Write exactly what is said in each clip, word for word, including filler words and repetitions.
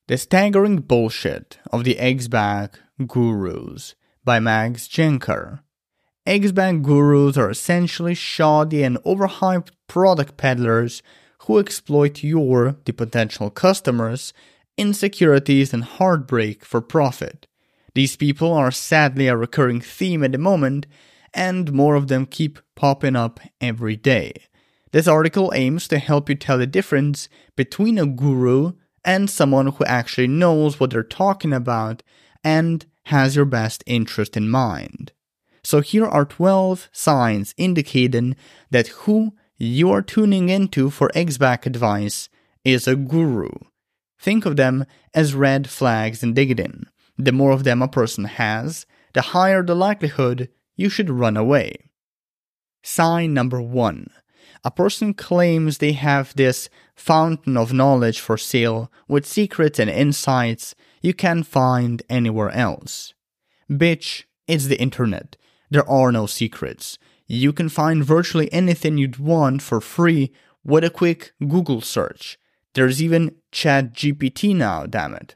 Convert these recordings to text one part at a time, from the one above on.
The Staggering Bullshit of the Eggs-Back Gurus by Max Jenker. Eggs-Back gurus are essentially shoddy and overhyped product peddlers who exploit your, the potential customers, insecurities and heartbreak for profit. These people are sadly a recurring theme at the moment, and more of them keep popping up every day. This article aims to help you tell the difference between a guru and someone who actually knows what they're talking about and has your best interest in mind. So here are twelve signs indicating that who you are tuning into for Eggs-Back advice is a guru. Think of them as red flags in digging. The more of them a person has, the higher the likelihood you should run away. Sign number one. A person claims they have this fountain of knowledge for sale with secrets and insights you can't find anywhere else. Bitch, it's the internet. There are no secrets. You can find virtually anything you'd want for free with a quick Google search. There's even ChatGPT now, damn it.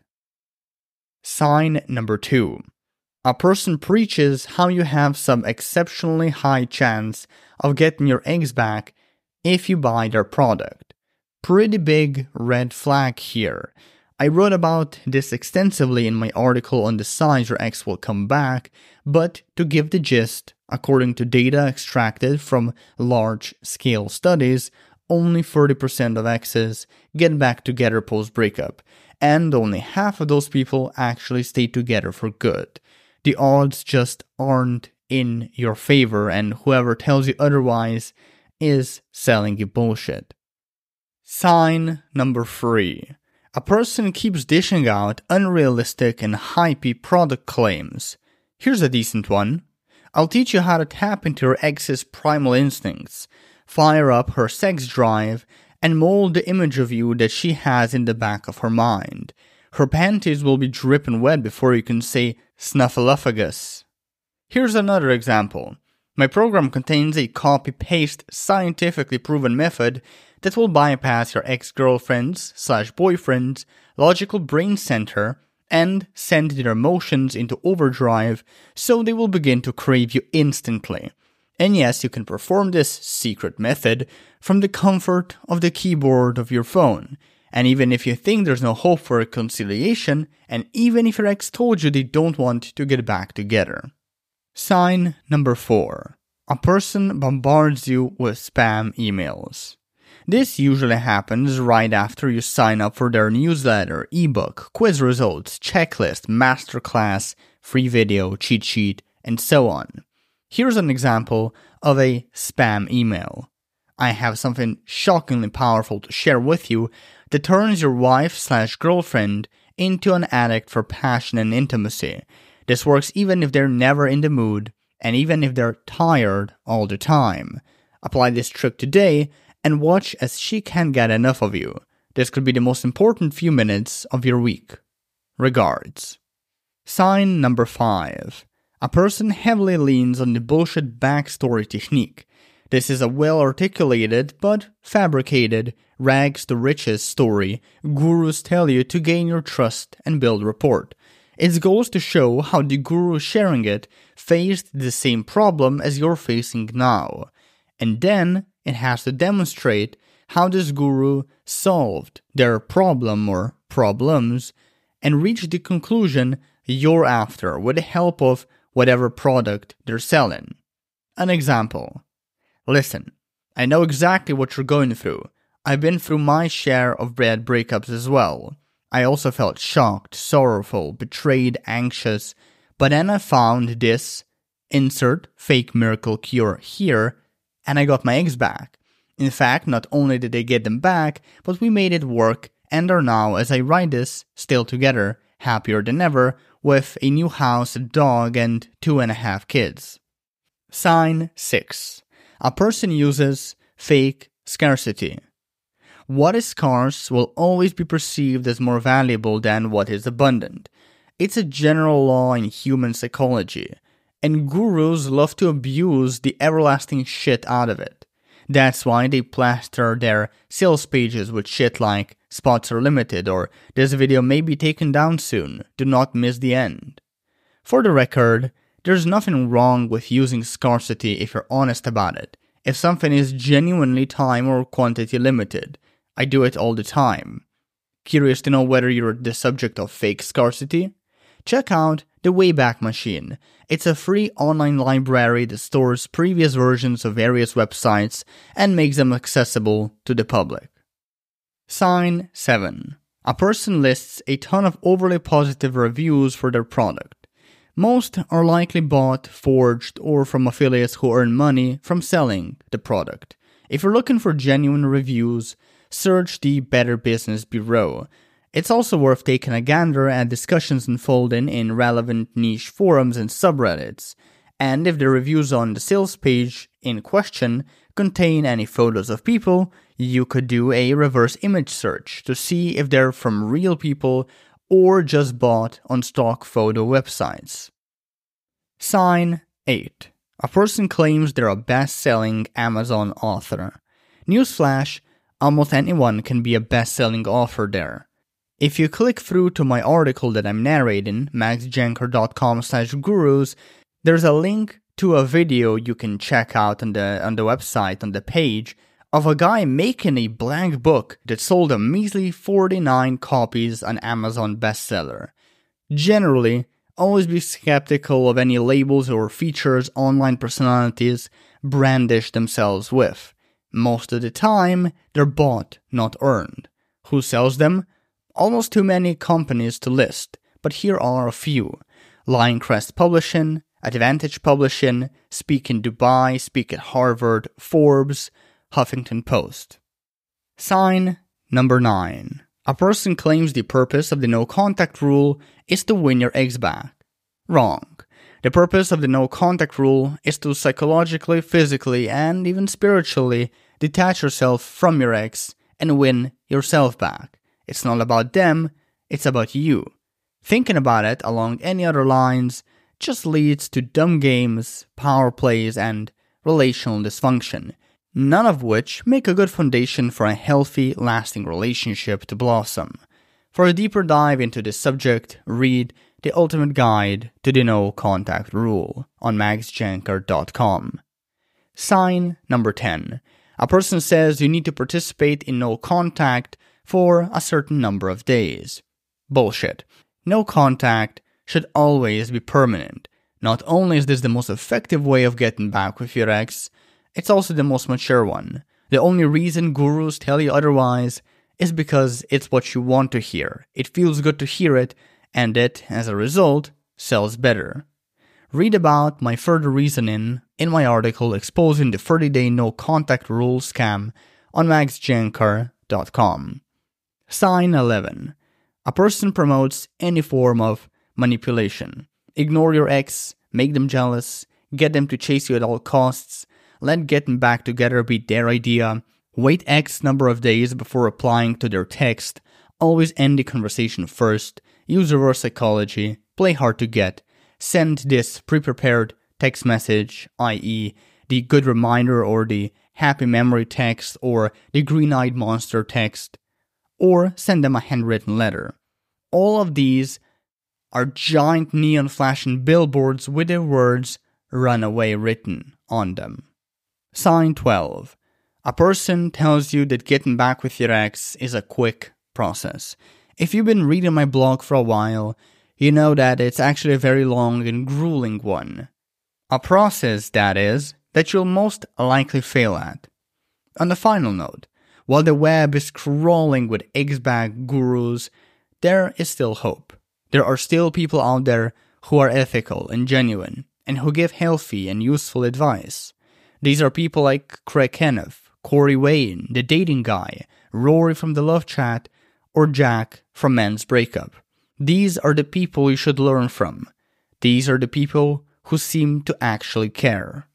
Sign number two. A person preaches how you have some exceptionally high chance of getting your eggs back if you buy their product. Pretty big red flag here. I wrote about this extensively in my article on the signs your ex will come back, but to give the gist, according to data extracted from large-scale studies, only thirty percent of exes get back together post-breakup, and only half of those people actually stay together for good. The odds just aren't in your favor, and whoever tells you otherwise is selling you bullshit. Sign number three. A person keeps dishing out unrealistic and hypey product claims. Here's a decent one. I'll teach you how to tap into your ex's primal instincts, fire up her sex drive, and mold the image of you that she has in the back of her mind. Her panties will be dripping wet before you can say snuffleupagus. Here's another example. My program contains a copy-paste, scientifically proven method that will bypass your ex-girlfriend's slash boyfriend's logical brain center and send their emotions into overdrive so they will begin to crave you instantly. And yes, you can perform this secret method from the comfort of the keyboard of your phone. And even if you think there's no hope for reconciliation, and even if your ex told you they don't want to get back together. Sign number four. A person bombards you with spam emails. This usually happens right after you sign up for their newsletter, ebook, quiz results, checklist, masterclass, free video, cheat sheet, and so on. Here's an example of a spam email. I have something shockingly powerful to share with you that turns your wife slash girlfriend into an addict for passion and intimacy. This works even if they're never in the mood, and even if they're tired all the time. Apply this trick today, and watch as she can't get enough of you. This could be the most important few minutes of your week. Regards. Sign number five. A person heavily leans on the bullshit backstory technique. This is a well-articulated but fabricated, rags-to-riches story gurus tell you to gain your trust and build rapport. Its goal is to show how the guru sharing it faced the same problem as you're facing now. And then it has to demonstrate how this guru solved their problem or problems and reached the conclusion you're after with the help of whatever product they're selling. An example. Listen, I know exactly what you're going through. I've been through my share of bad breakups as well. I also felt shocked, sorrowful, betrayed, anxious, but then I found this, insert fake miracle cure here, and I got my eggs back. In fact, not only did they get them back, but we made it work and are now, as I write this, still together, happier than ever, with a new house, a dog, and two and a half kids. Sign six. A person uses fake scarcity. What is scarce will always be perceived as more valuable than what is abundant. It's a general law in human psychology, and gurus love to abuse the everlasting shit out of it. That's why they plaster their sales pages with shit like, spots are limited, or this video may be taken down soon, do not miss the end. For the record, there's nothing wrong with using scarcity if you're honest about it. If something is genuinely time or quantity limited, I do it all the time. Curious to know whether you're the subject of fake scarcity? Check out the Wayback Machine. It's a free online library that stores previous versions of various websites and makes them accessible to the public. Sign seven. A person lists a ton of overly positive reviews for their product. Most are likely bought, forged, or from affiliates who earn money from selling the product. If you're looking for genuine reviews, search the Better Business Bureau. It's also worth taking a gander at discussions unfolding in relevant niche forums and subreddits, and if the reviews on the sales page in question contain any photos of people, you could do a reverse image search to see if they're from real people or just bought on stock photo websites. Sign eight. A person claims they're a best-selling Amazon author. Newsflash, almost anyone can be a best-selling author there. If you click through to my article that I'm narrating, maxjenker.com slash gurus, there's a link to a video you can check out on the on the website on the page of a guy making a blank book that sold a measly forty-nine copies on Amazon bestseller. Generally, always be skeptical of any labels or features online personalities brandish themselves with. Most of the time, they're bought, not earned. Who sells them? Almost too many companies to list, but here are a few. Lioncrest Publishing, Advantage Publishing, Speak in Dubai, Speak at Harvard, Forbes, Huffington Post. Sign number nine. A person claims the purpose of the no contact rule is to win your ex back. Wrong. The purpose of the no contact rule is to psychologically, physically, and even spiritually detach yourself from your ex and win yourself back. It's not about them, it's about you. Thinking about it along any other lines just leads to dumb games, power plays, and relational dysfunction, none of which make a good foundation for a healthy, lasting relationship to blossom. For a deeper dive into this subject, read The Ultimate Guide to the No Contact Rule on max jenker dot com. Sign number ten. A person says you need to participate in no contact for a certain number of days. Bullshit. No contact should always be permanent. Not only is this the most effective way of getting back with your ex, it's also the most mature one. The only reason gurus tell you otherwise is because it's what you want to hear. It feels good to hear it, and it, as a result, sells better. Read about my further reasoning in my article exposing the thirty-day no-contact rule scam on max jenker dot com. Sign eleven. A person promotes any form of manipulation. Ignore your ex, make them jealous, get them to chase you at all costs, let getting back together be their idea, wait X number of days before replying to their text, always end the conversation first, use reverse psychology, play hard to get, send this pre-prepared text message, that is the good reminder or the happy memory text or the green-eyed monster text, or send them a handwritten letter. All of these are giant neon flashing billboards with the words "Runaway" written on them. Sign twelve. A person tells you that getting back with your ex is a quick process. If you've been reading my blog for a while, you know that it's actually a very long and grueling one. A process, that is, that you'll most likely fail at. On the final note, while the web is crawling with ex-bag gurus, there is still hope. There are still people out there who are ethical and genuine, and who give healthy and useful advice. These are people like Craig Kenneth, Corey Wayne, the dating guy, Rory from the Love Chat, or Jack from Men's Breakup. These are the people you should learn from. These are the people who seem to actually care.